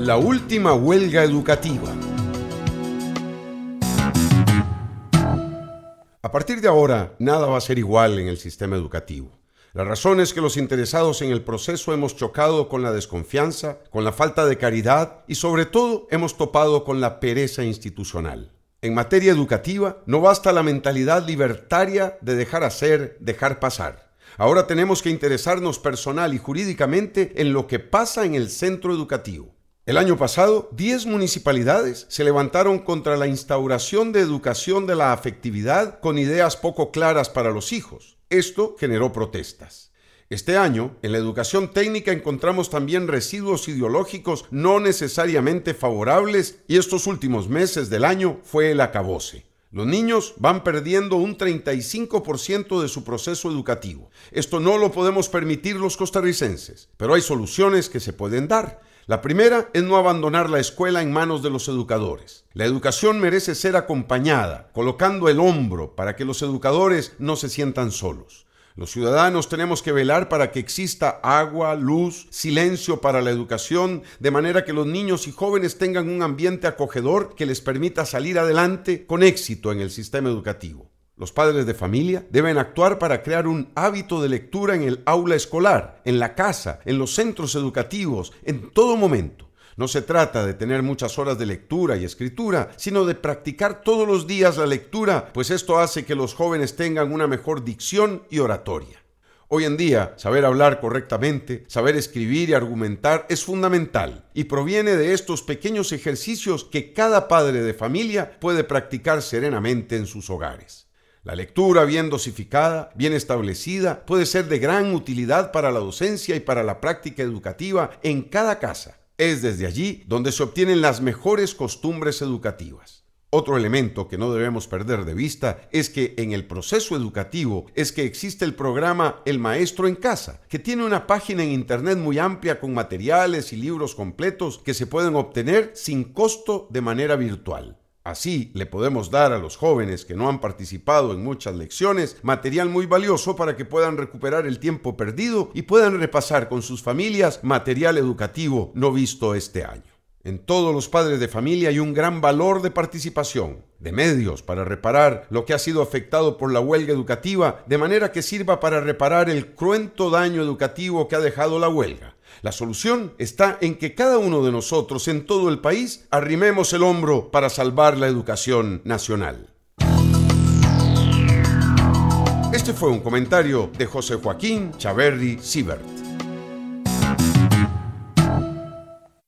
La última huelga educativa. A partir de ahora, nada va a ser igual en el sistema educativo. La razón es que los interesados en el proceso hemos chocado con la desconfianza, con la falta de caridad y sobre todo hemos topado con la pereza institucional. En materia educativa, no basta la mentalidad libertaria de dejar hacer, dejar pasar. Ahora tenemos que interesarnos personal y jurídicamente en lo que pasa en el centro educativo. El año pasado, 10 municipalidades se levantaron contra la instauración de educación de la afectividad con ideas poco claras para los hijos. Esto generó protestas. Este año, en la educación técnica encontramos también residuos ideológicos no necesariamente favorables y estos últimos meses del año fue el acabose. Los niños van perdiendo un 35% de su proceso educativo. Esto no lo podemos permitir los costarricenses, pero hay soluciones que se pueden dar. La primera es no abandonar la escuela en manos de los educadores. La educación merece ser acompañada, colocando el hombro para que los educadores no se sientan solos. Los ciudadanos tenemos que velar para que exista agua, luz, silencio para la educación, de manera que los niños y jóvenes tengan un ambiente acogedor que les permita salir adelante con éxito en el sistema educativo. Los padres de familia deben actuar para crear un hábito de lectura en el aula escolar, en la casa, en los centros educativos, en todo momento. No se trata de tener muchas horas de lectura y escritura, sino de practicar todos los días la lectura, pues esto hace que los jóvenes tengan una mejor dicción y oratoria. Hoy en día, saber hablar correctamente, saber escribir y argumentar es fundamental y proviene de estos pequeños ejercicios que cada padre de familia puede practicar serenamente en sus hogares. La lectura bien dosificada, bien establecida, puede ser de gran utilidad para la docencia y para la práctica educativa en cada casa. Es desde allí donde se obtienen las mejores costumbres educativas. Otro elemento que no debemos perder de vista es que en el proceso educativo existe el programa El Maestro en Casa, que tiene una página en internet muy amplia con materiales y libros completos que se pueden obtener sin costo de manera virtual. Así le podemos dar a los jóvenes que no han participado en muchas lecciones material muy valioso para que puedan recuperar el tiempo perdido y puedan repasar con sus familias material educativo no visto este año. En todos los padres de familia hay un gran valor de participación, de medios para reparar lo que ha sido afectado por la huelga educativa, de manera que sirva para reparar el cruento daño educativo que ha dejado la huelga. La solución está en que cada uno de nosotros en todo el país arrimemos el hombro para salvar la educación nacional. Este fue un comentario de José Joaquín Chaverri Sibert.